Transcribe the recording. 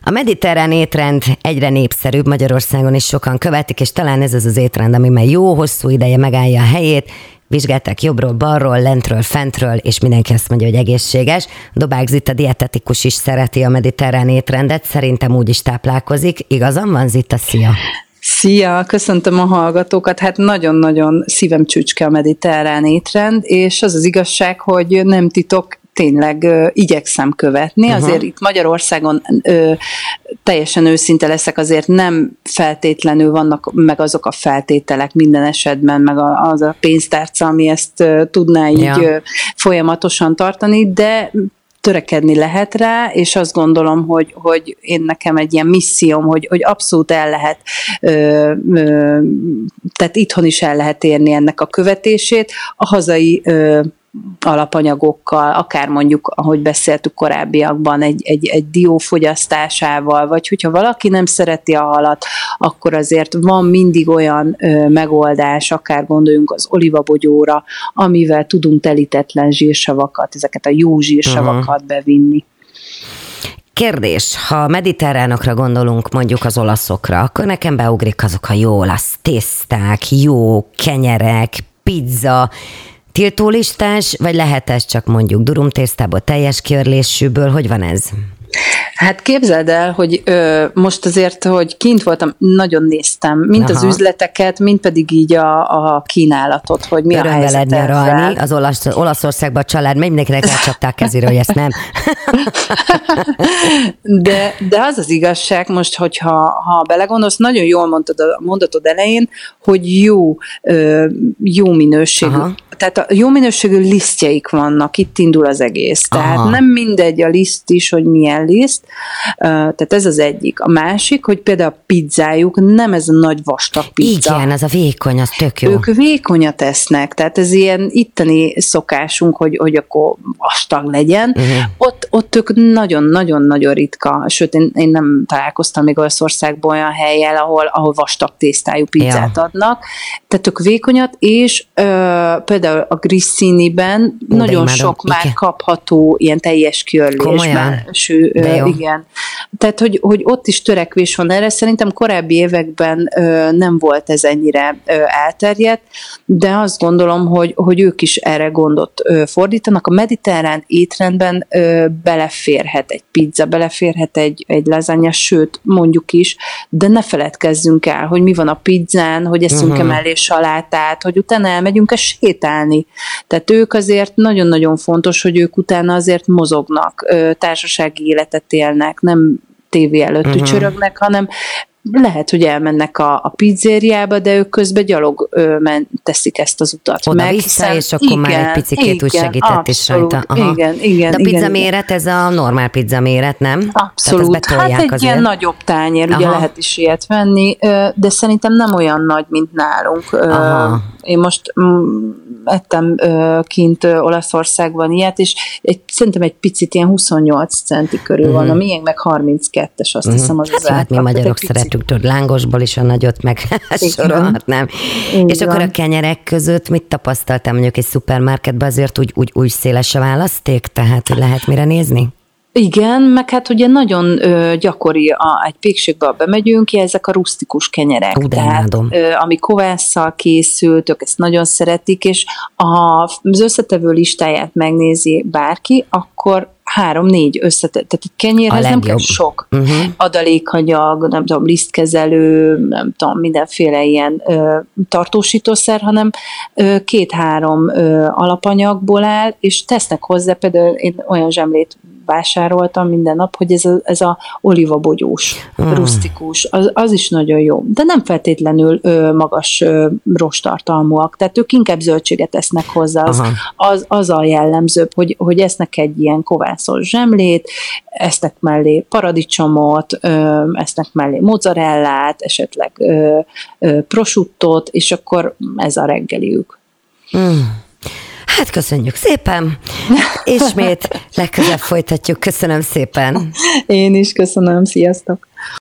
A mediterrán étrend egyre népszerűbb, Magyarországon is sokan követik, és talán ez az étrend, ami már jó hosszú ideje megállja a helyét. Vizsgálták jobbról, balról, lentről, fentről, és mindenki azt mondja, hogy egészséges. Dobák Zita dietetikus is szereti a mediterrán étrendet, szerintem úgy is táplálkozik. Igazam van, Zita? Szia! Szia, köszöntöm a hallgatókat. Hát nagyon-nagyon szívem csücske a mediterrán étrend, és az az igazság, hogy nem titok, tényleg igyekszem követni. Azért itt Magyarországon teljesen őszinte leszek, azért nem feltétlenül vannak meg azok a feltételek minden esetben, meg az a pénztárca, ami ezt tudná így folyamatosan tartani, de törekedni lehet rá, és azt gondolom, hogy én nekem egy ilyen misszióm, hogy abszolút el lehet, tehát itthon is el lehet érni ennek a követését, a hazai alapanyagokkal, akár mondjuk, ahogy beszéltük korábbiakban, egy dió fogyasztásával, vagy hogyha valaki nem szereti a halat, akkor azért van mindig olyan megoldás, akár gondoljunk az olivabogyóra, amivel tudunk telítetlen zsírsavakat, ezeket a jó zsírsavakat bevinni. Kérdés, ha mediterránokra gondolunk, mondjuk az olaszokra, akkor nekem beugrik azok a jó olasz tészták, jó kenyerek, pizza. Tiltólistás, vagy lehet ez csak mondjuk durumtésztából, teljes kiörlésűből? Hogy van ez? Hát képzeld el, hogy most azért, hogy kint voltam, nagyon néztem, mind az üzleteket, mind pedig így a kínálatot, hogy mi a helyzet nyaralni. Az Olaszországban a család megy, mindenkinek elcsapták kezére, hogy ezt nem. De az az igazság most, hogyha belegondolsz, nagyon jól mondtad a mondatod elején, hogy jó minőségű. Tehát a jó minőségű lisztjeik vannak, itt indul az egész. Tehát nem mindegy a liszt is, hogy milyen liszt. Tehát ez az egyik. A másik, hogy például a pizzájuk nem ez a nagy vastag pizza. Igen, az a vékony, az tök jó. Ők vékonyat esznek, tehát ez ilyen itteni szokásunk, hogy akkor vastag legyen. Ott ők nagyon-nagyon-nagyon ritka, sőt, én nem találkoztam még Olaszországban olyan hellyel, ahol vastag tésztájú pizzát adnak. Tehát ők vékonyat, és például a Grissiniben nagyon sok már kapható ilyen teljes kiörlésben. Igen. Tehát, hogy ott is törekvés van erre. Szerintem korábbi években nem volt ez ennyire elterjedt, de azt gondolom, hogy ők is erre gondot fordítanak. A mediterrán étrendben beleférhet egy pizza, beleférhet egy lasagna, sőt, mondjuk is, de ne feledkezzünk el, hogy mi van a pizzán, hogy eszünk-e mellé salátát, hogy utána elmegyünk-e sétálni. Tehát ők azért nagyon-nagyon fontos, hogy ők utána azért mozognak, társasági életet élnek, nem tévé előtt tücsörögnek, hanem lehet, hogy elmennek a pizzériába, de ők közben gyalog teszik ezt az utat. Oda-vissza, és akkor már egy picikét úgy segített is rajta. Igen. De a pizza méret, ez a normál pizza méret, nem? Abszolút. Hát egy azért. Ilyen nagyobb tányér, ugye lehet is ilyet venni, de szerintem nem olyan nagy, mint nálunk. Én most ettem kint Olaszországban ilyet, és szerintem egy picit ilyen 28 centi körül van, a miénk meg 32-es, azt hiszem az átlag. Hát mi magyarok szeretünk, tudod, lángosból is a nagyot, meg sorolhatnám. És akkor a kenyerek között mit tapasztaltam mondjuk egy szupermarketben, azért úgy széles a választék, tehát hogy lehet mire nézni? Igen, meg hát ugye nagyon gyakori, egy pékségbe bemegyünk, ezek a rusztikus kenyerek. Tehát, ami kovásszal készült, ők ezt nagyon szeretik, és az összetevő listáját megnézi bárki, akkor 3-4 összetett, tehát egy kenyérhez nem kell sok adalékanyag, nem tudom, lisztkezelő, nem tudom, mindenféle ilyen tartósítószer, hanem 2-3 alapanyagból áll, és tesznek hozzá, például én olyan zsemlét vásároltam minden nap, hogy ez a olivabogyós, rusztikus, az is nagyon jó. De nem feltétlenül magas rostartalmúak, tehát ők inkább zöldséget esznek hozzá, az a jellemzőbb, hogy esznek egy ilyen kovászos zsemlét, esznek mellé paradicsomot, esznek mellé mozzarellát, esetleg prosciuttót, és akkor ez a reggeliük. Hát köszönjük szépen, ismét legközelebb folytatjuk. Köszönöm szépen. Én is köszönöm, sziasztok!